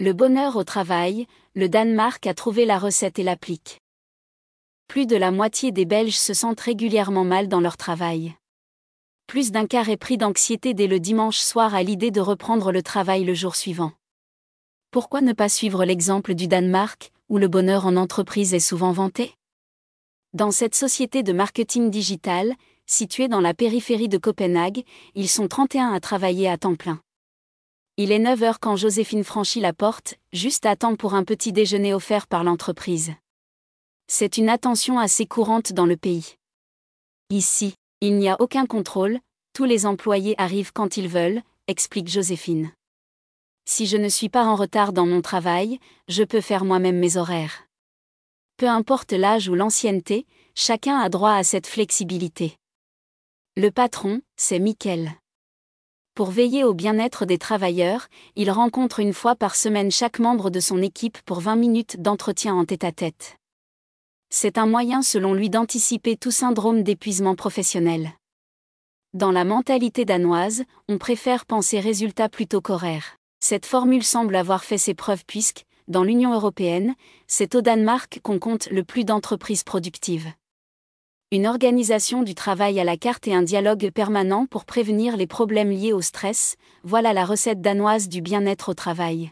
Le bonheur au travail, le Danemark a trouvé la recette et l'applique. Plus de la moitié des Belges se sentent régulièrement mal dans leur travail. Plus d'un quart est pris d'anxiété dès le dimanche soir à l'idée de reprendre le travail le jour suivant. Pourquoi ne pas suivre l'exemple du Danemark, où le bonheur en entreprise est souvent vanté ? Dans cette société de marketing digital, située dans la périphérie de Copenhague, ils sont 31 à travailler à temps plein. Il est 9 heures quand Joséphine franchit la porte, juste à temps pour un petit déjeuner offert par l'entreprise. C'est une attention assez courante dans le pays. Ici, il n'y a aucun contrôle, tous les employés arrivent quand ils veulent, explique Joséphine. Si je ne suis pas en retard dans mon travail, je peux faire moi-même mes horaires. Peu importe l'âge ou l'ancienneté, chacun a droit à cette flexibilité. Le patron, c'est Mikkel. Pour veiller au bien-être des travailleurs, il rencontre une fois par semaine chaque membre de son équipe pour 20 minutes d'entretien en tête-à-tête. C'est un moyen selon lui d'anticiper tout syndrome d'épuisement professionnel. Dans la mentalité danoise, on préfère penser résultat plutôt qu'horaire. Cette formule semble avoir fait ses preuves puisque, dans l'Union européenne, c'est au Danemark qu'on compte le plus d'entreprises productives. Une organisation du travail à la carte et un dialogue permanent pour prévenir les problèmes liés au stress, voilà la recette danoise du bien-être au travail.